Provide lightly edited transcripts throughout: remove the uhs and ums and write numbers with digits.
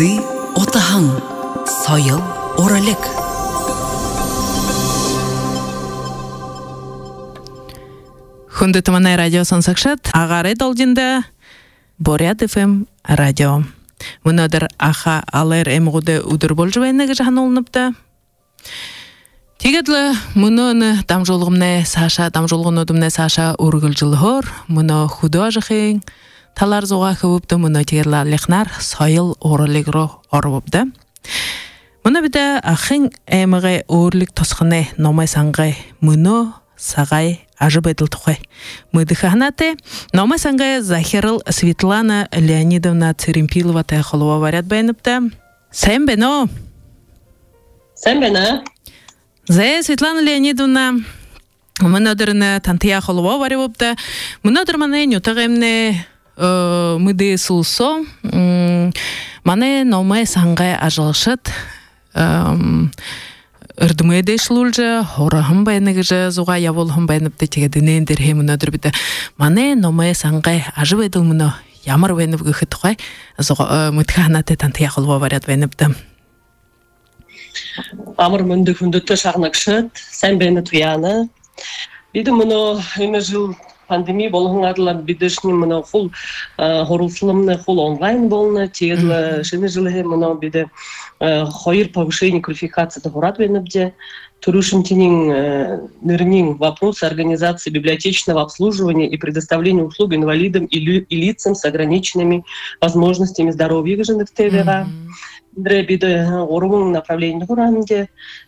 Зы отахан, сайыл оралек. Хунды тыманай радио сонсакшат, ағары долдинда Борят ФМ радио. Мұнадыр аха алыр эмғуды удыр болжывайныгы жағын олыныпты. Тегедлі мұны дамжолғымны Саша, дамжолғын өдімні Саша ұрғыл жылғыр, мұны худу ажықың, талар зоға көбіпті мұны тегедлі лехнар сайыл орылығыры орыбыпты. Мұны біді ақын әміғі өрлік тосқыны номай саңғай мұны сағай ажып еділ тұқай. Мұды қағынаты номай саңғай Захирыл Светлана Леонидовна Церемпилова тәйқылуа варят байыныпты. Сәйін бәні? Сәйін бәні? Зая Светлана Леонидовна мұнадырыны тантыя қолуа варі бөпті. Мұнадыр маны нютағымны мұды сұлсо. Маны номай саңғай ажылышыт. Үрдімі дейшілулжы, орағым байыныгыжы, зуға яволғым байыныпты тегедінен дәрхей мұнадыр біді. Маны номай саңғай ажып еділ мұны ямар байынып ғықытықай. Мұтқағынаты тантыя қолуа варят байыныпты. Амыр мүнді күндікті шағынықшыт, сән бәйіні тұяны. Биді мұны өме жыл пандемия болғың адылар бидішіне мұны құл ғорылсылымны құл онлайн болны. Тегідлі шыны жылы мұны биді қойыр повышение квалификации ғұрат бәйініпде. Турушинтинин нырнин вопрос организации библиотечного обслуживания и предоставления услуг инвалидам и лицам с ограниченными возможностями здоровья гыжынық тевеға. Биді орымың направление ғыранде.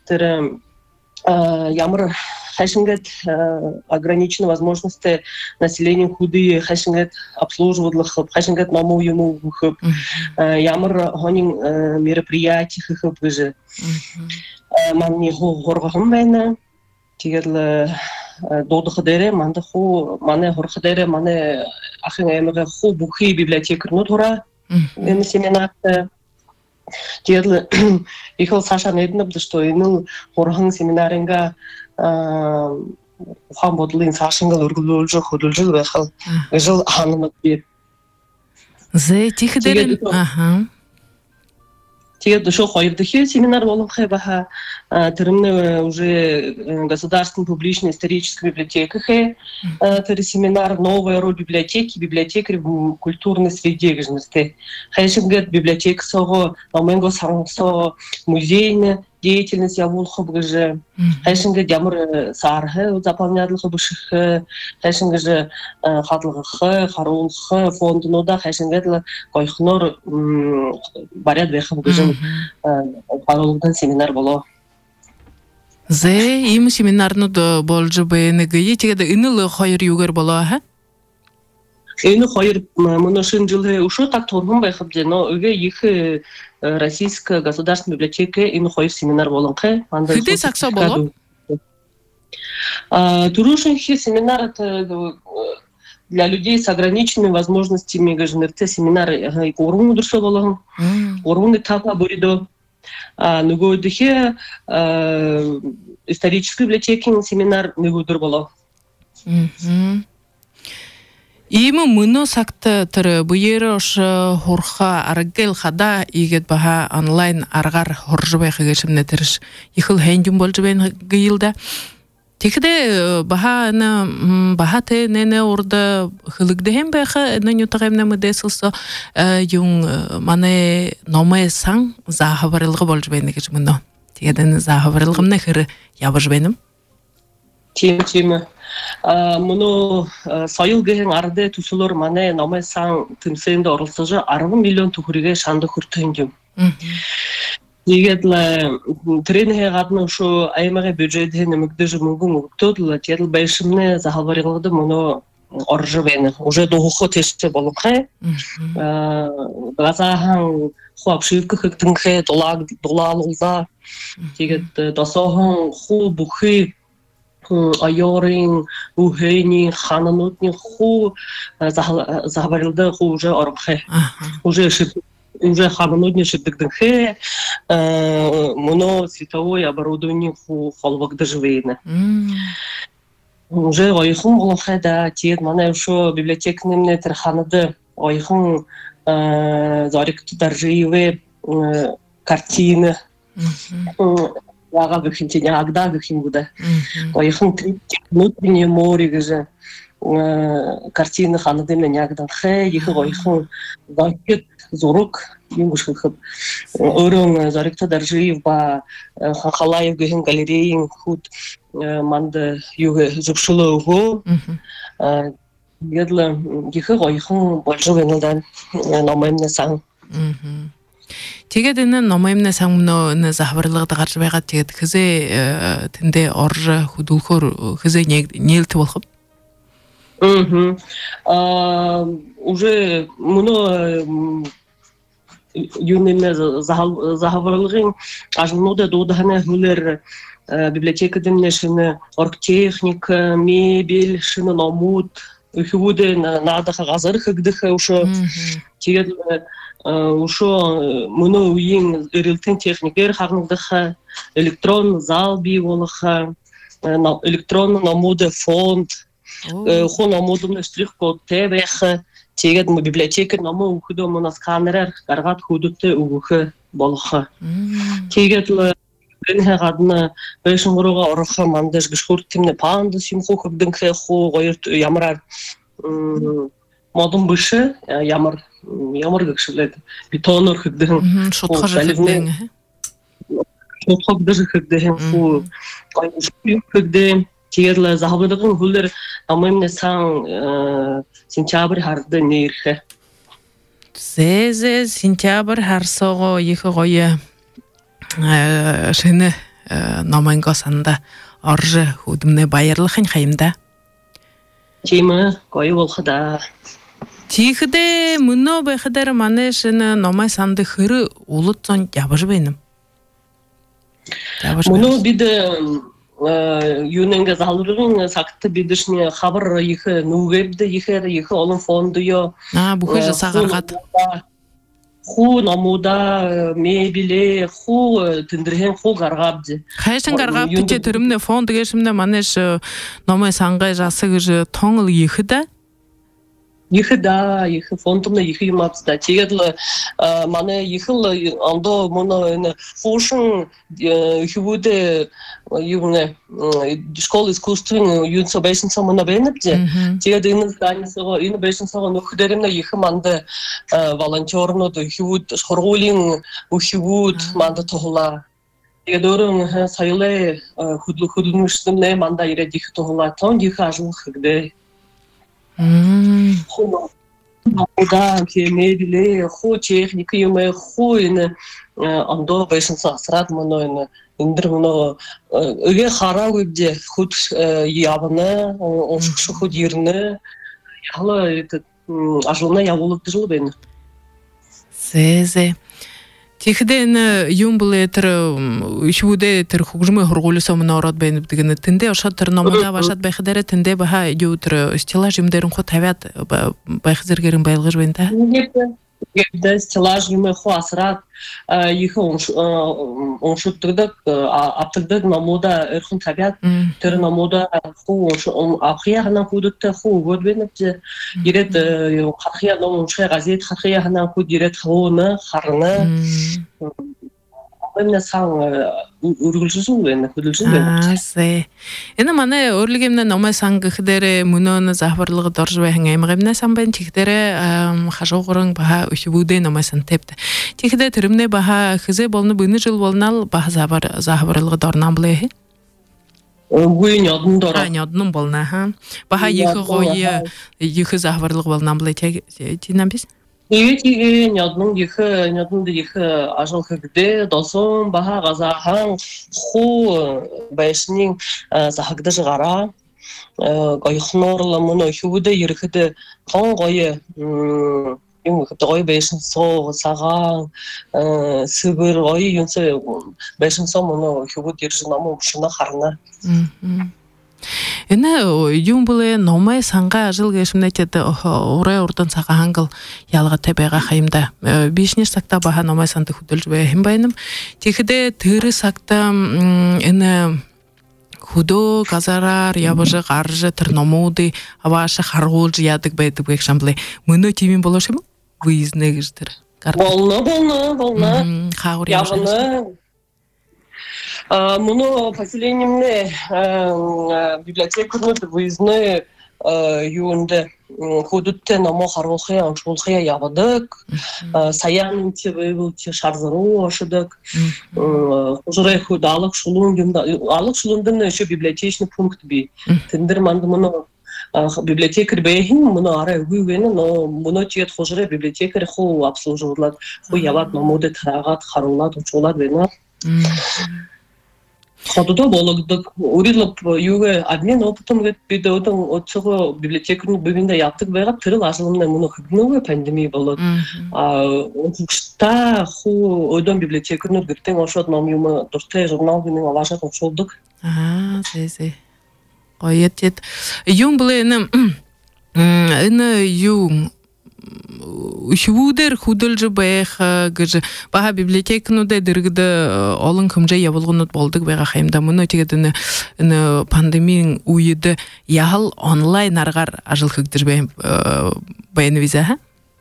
Ямыр хэшингет ограничены возможности населения худые, хэшингет обслуживадлых, хэшингет маму ему выхып, ямыр гонин мероприятий хып выжи. Манни горгахым байна, тигерлі додығы дере, манды ху, мане горгы дере, мане ахын эмеге ху бухи библиотекарны тура, эми семинарты. Тигерлі ихыл Саша недініпді, что иныл горгын семинаринга ухам бодылын Сашыңгал үргілі жыл, хүділ жыл бәқыл, жыл ханымыд бер. Зэ, тихі дерін? Тегеді шо қойырдығы семинар болын қай баха түрімні уже государственной публичной исторической библиотеки хэ, түрі семинар «Новая роль библиотеки, библиотекарь в культурной среде» гыжнысты. Хайшынгет библиотека соғы, намэнго саңсо музейны деятельность я волхов гыжы. Хайшынгет ямыр сархы заполнядлығы бышықы, хайшынгет же хатлығы харулғы фондынода, хайшынгет койхнор барят бэхым гыжын харулғдан семинар боло. Зе, им семинарны да болжы бәйінігі, етегеді үнілі қойыр югер боло, ха? Үні қойыр мұны шын жылы ұшы так торғын байқыбде, но үге екі Российская государственная библиотека үні қойыр семинар болын қай. Хүді сақса боло? Турушынхи семинар это для людей с ограниченными возможностями гажнырты семинар орын дұрсы болын, орын этапа бұрыды. Нүгөдіхе исторический библиотекин семинар нүгөдір боло. Имы мұны сақты түрі бұйері ұшы хорха аргел қада егет баға онлайн арғар хоржы байқы кешімне түріш ехіл хәндім болжы бәйін ғиылда. Текіде баға ты нәне орды хылыгды хем байқы нән ютағымна мұдай сылсы юң маны номай саң заға барылғы болжы бәйін кешім мұны. Тегеден заға барылғымна қыры ябыж бәйінім? Темі. Мұны сайыл гейін арды тұсылыр маны номай саң тымсайында орылсыжы 60 миллион тұхыриге шанды күртіңдім. Егедлі тренге ғадны ұшу аймағы бюджетіне мүгдіжі мүгін үктөділі, теділ бәйшімні зағалбарылғыды мұны оржы бәйіні. Уже доғықы тешті болын қай. Ғазағын хуапшивкі хықтың қай долалылда. Тегет досоғын ху бұқы айорин, ухейни, хананутни ху зағалбарылды ху уже орын қай. Уже хананутни шыддықтың қай. Мұны световой оборудование ху холвақды живейні. Уже ойхун болонхай да тиет мана ушу библиотекнемне терханады ойхун зарик даржиеве картины. Яга бихинче ягда бихингуда. Ойхын внутреннее море гыжы. Картины ханыды мен ягдан хэ, ихы ойхын закет зорук юнгушхып. Өрөн зарыкта даржиев ба Хахалаев гыхын галереyin худ манды югэ зупшулугу. Едла ихы ойхын болжу гэнэлдан номаймна сан. Тэгээд энэ номаймна сангно захварлагдаа гарч байгаа тэгээд хэзээ тэндээ орж хөдөлгөхөөр хэзээ нээлт болох вэ? Уже много юнэме захварлгын ажнуда додахана хүлэр библиотека дэмнэшин оргтехника, мебель, шина номут хөвүүдэ наадах газар хэгдэх ушо тэгээд ушо мөнө үеийн эрэлтэн техникээр хагнагдах электрон зал бий болох электрон номууд фонд хуу номуудын штрих-код тавих тэгээд библиотекэр номоо өгөхөдөө манай сканераар гаргаад хөдөлтөй өгөх болох. Тэгээд энэ гадна бэшин руугаа орох мандаж гişхүр тэмнэ пандас юм хөхөвдөн хуу гоёр ямараар модон биш ямар гэгшлээд бетоноор хөдөн шутгаж хөдөн хуу гоёр тэгээд захвалгын хүлэр амын сан сентябрь харды нэрхэ. Зэзэ сентябрь харсого их гоё шинэ номонгосанда орж хөдөлмнө баярлахын хаямда. Тийм гоё болох да. Тийхдэ мөнөө байхадаар манай шинэ номой санд хэр улут зон явж байна. Мөнөө бид юнэнгэ залрын сагт бидшний хабар их нүгэбдэ их олон фондё бүхэж сагаргаад хуу номуда мебеле хуу тэндэрхэн хуу гаргабд хайшин гаргабд чи тэрмнэ фонд гэшмнэ манайш номой сангай жасаг гэж тонгол ихэдэ их фондомна их юмапста тэгээд манай их л ондоо моно фошн хөвүүдэ юуне школа искусствын юнсобэшн самона бэнэбдэ тэгээд энэ зданиясоо энэ бэшнсоо нөхдөрмнө их манд волонтернууд хөвүүд сургуулийн хөвүүд манд тоглаа. Тэгээд өөрөө соёлын хөдөлмөрчнөө манда ирээд их тоглаа. Тон их ажлах гэдэг. Да, мебеле, хуу техника юм хуу энэ ондоо байсан сасраад мөн эндэр мөн өгээ хараагүй дэ хөд явна онших хөд ирнэ яла это ажлна явуулдаг л байна. Зэзэ тэгэхдээ энэ юм булээ тэр ишүүдээ тэр хөгжмөө хургуулсан мөн ороод байна гэдэг нь тэндээ ошоо тэр номоо башаад байх дээр тэндээ баха юу тэр стеллаж юм дээр хуу тавиад байх зэрэгэрэн байлгаж байна та. Гэдэг стеллаж юм хуу асраад их оншууддаг аптдаг номода эрхэн тавиад тэр номода хуу ахяхна худоттой хуу өгөөд байна. Ирээд хахя ном уншаа газет хахя хана хуу ирээд хууна харна энэ сан үргэлжлүүлсэн байна хөдөлсөн байна. Энэ манай өөрлөгийн номой сан гэхээр мөнөө захварлагад орж байхын аймагын сан байна. Тэгэхээр хашуугран баха өшвүүдээ номой сан тавьд. Тэгэхээр тэрмнээ баха хэзээ болно бүний жил болнал баха захварлагад орнам блэ. Үгүй нёдон болно ха. Баха их гоё их захварлаг болнам блэ тийм биш. Тэгээд нёдон их ажил хэрэгтэй досон баха газахан хуу байсны захагдаж гараа гоёхноор мөн хөвдө ирэхэд тон гоё юм гоё байсан соо цагаан сөвөр гоё юмсаа байсан соо мөн хөвд ирж ном өвшнө харна. Энэ юм булээ номой сангаа ажил гэшмнэтэд ураа урдан цагаан хангал ялгатай байгаа хаямда бизнес сакта баха номой санд хөдөлж бай хэм байна. Тэгэхдээ тэр сакта энэ хөдөө газараар явж гарж тэр номуудыг авааш харуулж яадаг байдаг гэх шамблэ мөнөө тийм юм болоош юм уу? Визнэ гэж тэр Волна. Хаур Явно. Муно поселениемне библиотеканы выездные юнде ходутте намо харохе аншулхе явадык саян те шарзару ашыдык уже худалык шулундын еще библиотечный пункт би тендер манды муно библиотекарь бейхин муно ара уйвена но муно тиет хожре библиотекарь ху обслуживать ху яват намоде трагат харулат учулат вена Ходуда бологдык, урилып юге обмен опытом гэт бидодон отчого библиотеканы бивинде яптык байга тырыл ажылымна муну хыгнуге пандемия болот. Укшта ху ойдон библиотеканы гыктен ошот номюма дуртай журнал бинин алажат ошолдук. Зезе. Ойет. Юм блэным юм Ушвудер худалжы байха гыжы баха библиотеканы да дыргыда олон кымжа ябылгынут болдук байга хайымда муну тегедini пандемияның уйыды яхыл онлайн аргар ажыл хыгдыр байны виза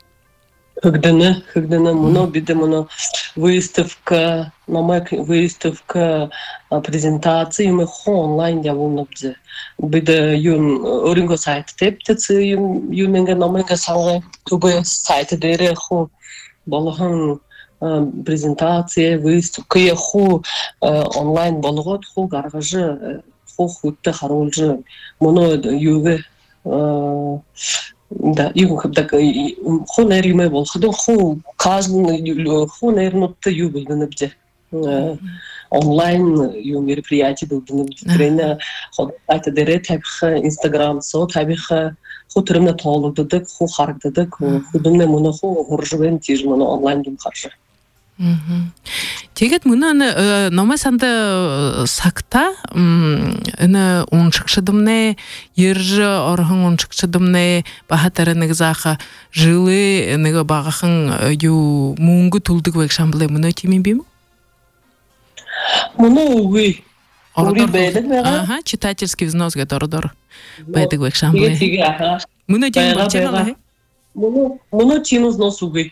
Хыгдыны муну биде муну выставка выставка презентации мы онлайн явуулнабды биде юн оринго сайт тептецы юненге номенге саңга тубе сайты дере ху болгон презентация выставка ху онлайн болгот ху гаргыжы ху хутта харулжы муну юве Да, его когда хонериме бол, ходо хо каждый хонернутта юбилды набде. Онлайн ю мероприятие билды набде. Трена ход айта дере табиха Инстаграм со табиха хутрымна толдыдык, ху харгдыдык, худымна муну ху хоржвен тиж муну онлайн дум харжы. Тегет муну номасанда сакта ына уншыкшыдымне ержы орхын уншыкшыдымне бахатарынык заха жылы ныга багахын ю муңгу тулдык векшамбле муну тимин биму? Муну уй. Ури бэдик вега? Читательский взнос гатор-дор. Бэдик векшамбле. Муну тимин бачемалы? Муну тимин взнос уй.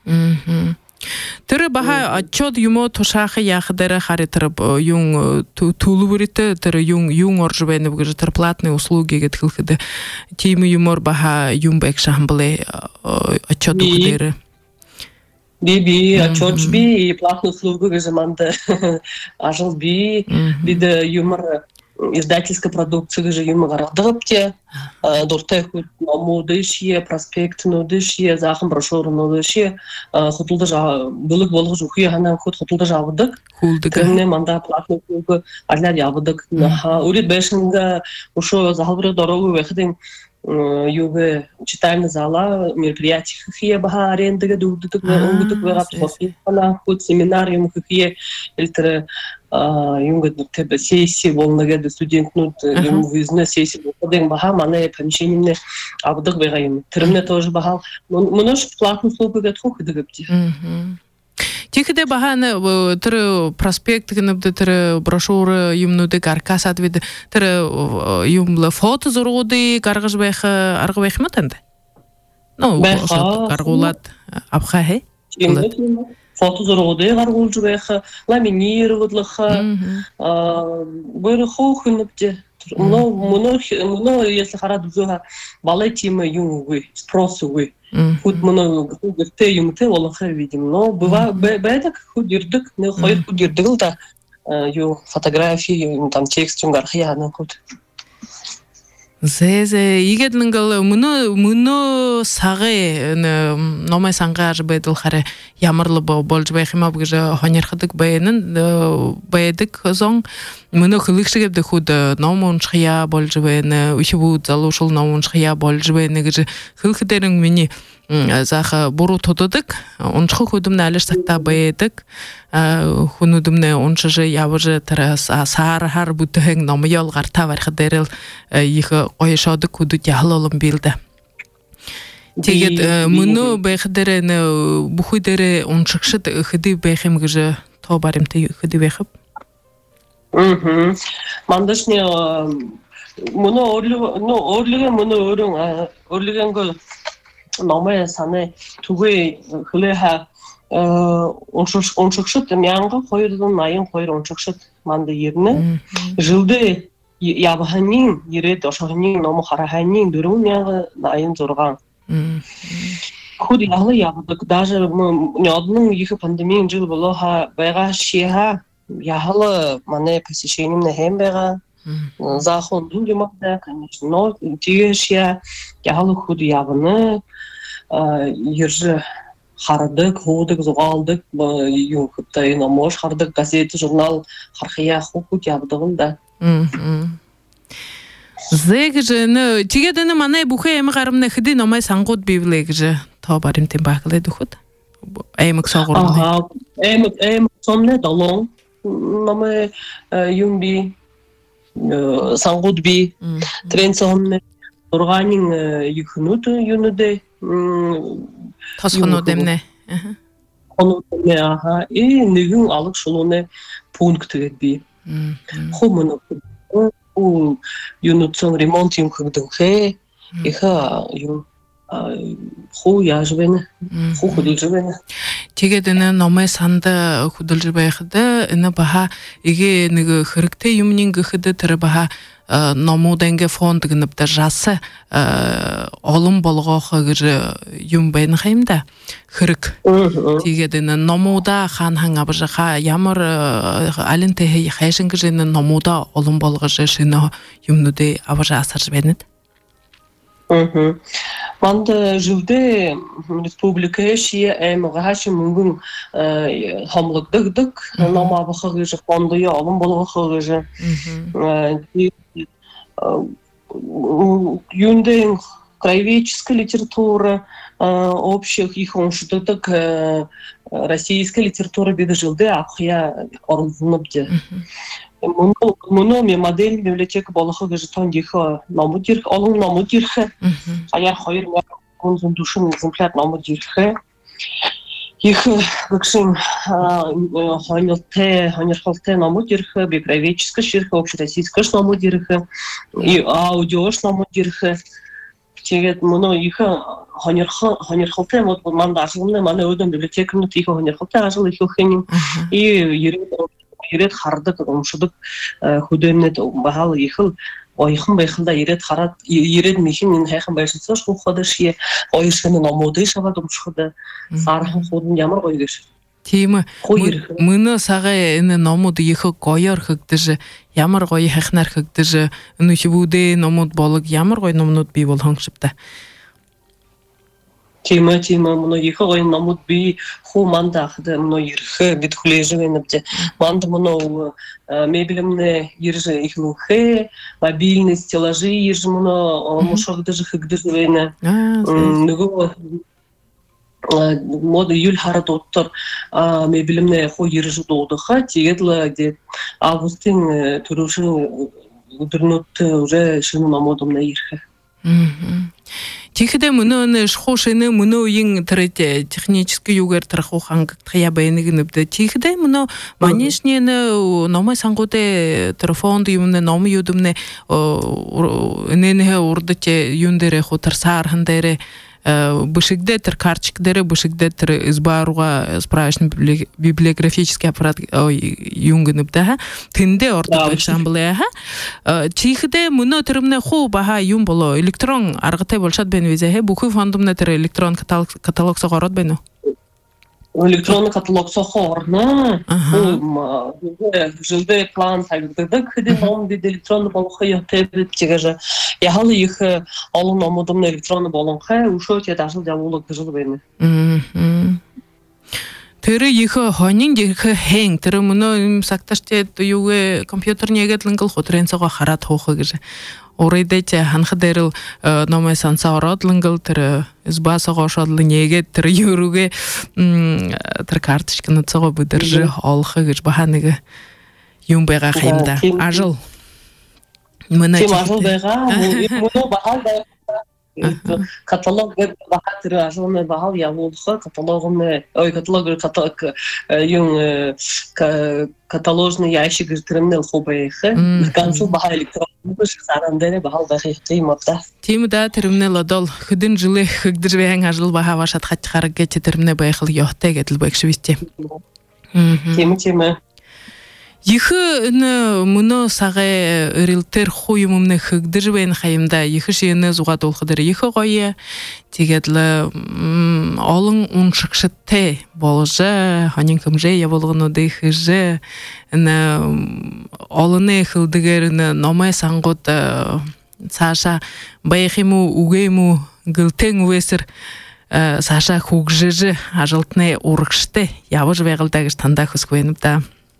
Тыры баха отчет юмо тушахы яхдары харитырып юң тулу бурите тыры юң оржубайны бугажы тыр платные услуги гетхилхыды тимы юмор баха юм бэк шамбле отчет ухдыры би отчет би платные услуги гажаманды ажыл би биде юмор издательской продукции же юм гарадыпте дуртай хут модышие проспект нодышие захын брошюра нодышие хутулда булык болгуж ухуя хана хутулда жабыдык кемне манда платный услуги алар ябыдык урит бешинга ушо захалбыр дорогу вехдин юге читальный зала мероприятий хие баха арендага дудук унгутук вегап хана хут семинар юм хие элтре юнгат тебе сессии волнага студентнут юм выездная сессия болдың баха мана помещениемне абдык бегайым тирмне тоже баха мунош платный услуги гатху хыдыгыпти Тихиде баханы тыры проспект гыныбды тыры брошюра юмнуды каркас адвиды тыры юмлы фото зуруды каргыж байхы аргы байхы матанды? Ну, каргулат абха хе? Фото зуруды каргулжу байхы, ламинировадлыхы, бөрі хоухыныбды. Муно, если харад взуга, балай тимы юмы, спросу вы. Худ муно гырте юмты олахы видим. Но быва бэдак худирдык, не хойд худирдыгыл да ю фотографии, там текст юмгархы ядын худ. Зезе игеднингал муно сагы номай сангар бэдыл харе ямырлы болж байхима бгыжа хонерхыдык бэйнын бэдик зон муно хылыкшыгебді худ номун шхия болж бэйны үшібуд залушыл номун шхия болж бэйны гыжы хылкыдерің мені захы буру тодыдык оншхы худымны алыш сакта бэйдик хунудымны оншыжы явыжы тарас саар хар бүтөһөң номыйол гарта вархыдерил ихы ойшодык худут яхыл олым билді. Тегет муну бэйхыдеры бухыдеры оншыкшыд хыды бэйхим гыжы то баримты хыды бэйхып? Мандышне муну орлыгы муну орлыгын гол номая саны тугы хылыха оншықшыт мянға қойырдың айын қойыр оншықшыт манды ерні. Жылды ябығанның, ерет ошағының, номы қарағанның дүрің мянға айын зорған. Худ яғлы ябыдық. Даже нёдның екі пандемиян жыл болуға байға шеға яғлы мане посещением нәхем байға. Заходың демақта, конечно, но тиге шея яғлы худ ябыны ержі Хардык, ходык, зугалдык, юнкыптай, номош, хардык, газеты, журнал, хархия, хукут ябдығын да. Зэгжі, тигедіні манай бұхы әмі қарымны хыды номай саңғыд бейбілегжі та барым тем бақылы дұхыд? Әмік сағырымны? Әмік сомне далон, номай юнби, саңғыд бей, трен сомне, органин юхынуты юныды, Тасқыну демне. Қыну демне, аға. Нүгін алық шылуны пунктігет бей. Ху мұны күрді. Юнутсон ремонт юм күрдің хе. Иха ху яжбені. Ху худылжыбені. Тегедіні номай санды худылжыбайқыды. Іні баға еге нүгі хырыкты юмнен гіхіді түрі баға номуденге фондыгыныпты жасы олым болға қығыры юмбайны қайымда хырык тегедіні номуда хан хаңабыжы ямыр алин техе хайшынғы жені номуда олым болға жышыны юмнуды абыжы асыр жібенет. Манды жылды республика шие әміғаші мүнгін хамлык-дық номабы қығыжы фондыя олым болға қығыжы юнден краеведческая литература общих их оншудыдык российская литература беді жылды ақия орынзынып Мұны мен модель библиотека болығы ғыжытан дегі намы дирхі, олың намы дирхі, аяр қойыр мәр душын экземпляр намы дирхі. Ехі ғықшын ханерхалты намы дирхі, бекроведческая ширхі, общероссийская намы дирхі, аудиош намы дирхі. Тегет мұны ехі ханерхалты, манда ашылымны, маны өдім библиотеканы тегі ханерхалты ажыл ехі хенім. Ерет хардык, омшудык, худемнет бағалы ехіл, ойхын байхылда ерет харат, ерет мехін мен хайхын байшынса шқын ходы шие, ойшыны намуды шабад омшуды, сархын ходын ямар ойгеш. Теймі, мұны сағы әні намуды ехі қойыр хықтыжы, ямар қойы хайхынар хықтыжы, үні шыбуды намуд болық, ямар қой намуд бей бол хаңшыпта. Тема мұны екі қойын намуд бей ху манда ақыды мұны ерхі бет хүлежі веніпте. Манда мұны мебелімні ержі ихлухе, мобильный стеллажи ержі мұны мұшағдыжы хыгдыжы вені. Нүгі моды юл харат оттыр мебелімні ху ержі доғдыға тегедлі августин түруші үдірнутты уже шыны намудымна ерхі. Тихіде мұны шхошыны мұны ең технический югер тұрқу қаңғық ябайыны гініпді. Тихіде мұны манешнені номай саңғуды телефонды юмны номы юдымны үнені ұрды те юндері құтыр сархындері бышыгде тір картчикдері бышыгде тір избаруға справочный библиографический аппарат юнгынып тінде ордық экшамбылы чихіде мұны түрімне ху баға юм болу электрон арғытай болшат бен везе бұқы фондымны тір электрон каталог соғарот бену электронный каталог сохорна, жылды план тагдыдык, хыды ном биде электронный болуха ятебит тигаже. Яхалы их алын намудымны электронный болуха, ушо те дашыл дявулык дыжыл бейни. Тыры ихы хонин дихы хэнг, тыры мұны сақташте юге компьютер негетлінгіл хотренсаға харат хоқы гіжі. Орайдайте ханхы дәріл номай санса орадлынгіл тыры избасаға ошадлы негет тыры юруге тыры карточканы цаға бұдыржы алқы гіж баханыгы юмбайға қайымда. Ажыл. Тем ажыл байға, мұны бағал байға. Каталог бахатыры ажылны бағал явулха каталогны каталожный ящик тирмнел хобайхы канцул баха электрон Быш сарандере бахал дахи тиматта. Тимда термне ладол худын жылы хыгдырвен ажыл баха вашат хатхарга термне байхыл ёхте гетл байкшвисте. Тема. Ихы муно сагэ рилтер хуймумны хыгдырвен хайымда ихы шиене зуга толхыдыр ихы гойе тигедле алың уншыкшытте болжа ханин кымже я болгону дейхыже алыны хылдыгерне номай сангот Саша байхиму угейму гылтен уэсер Саша хугжыжы ажылтны урыкшты явыж вегылдагыш танда хүсквенипта.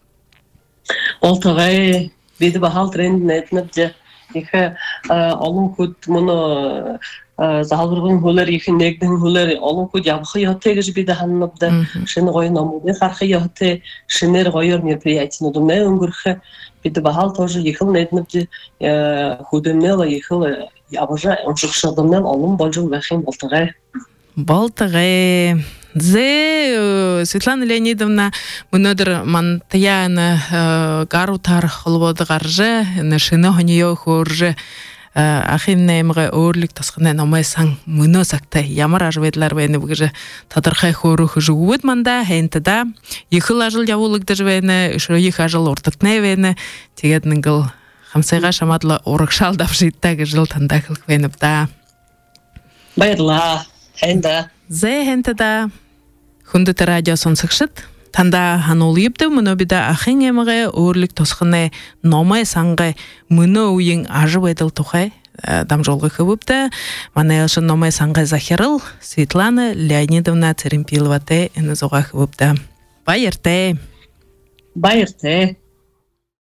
Олтагай биде бахал тренд нетнепже ихе алын худ муну залгыргын хулар ихе негден хулар алын худ ябхы ятегж биде ханнапда шин гой намуде хархы яте шинер гойор мероприятие думне унгурхе биде бахал тоже ихыл нетнепже худемнела ихыл ябжа ончукшадымнан алын болжул вахим олтагай Балтагай Светлана Леонидовна мунодыр мантаяна гарутар холбоды гаржы нышыны хоньё хоржы ахимне эмге өрлүк тасқыны намайсан муно сакта ямар ажведлар бени бугыжы тадырхай хору хужугуд манда хентада ихыл ажыл явулык дажвени шо их ажыл ортыкне вени тегетнингыл хамсайга шаматлы орыкшал давжиттаги жыл тандакыл венипта Байрла хенда Зе хентада Хүндэт радио сонсогчид танда ханул ебдэ мөнө бида ахын эмге өрлүк тосхыны номай сангай мөнө уйын ажы байдал тухай дамжолгы хыбыпты мана элшын номай сангай захирыл Светлана Леонидовна Церемпилова те эне зога хыбыпты Байерте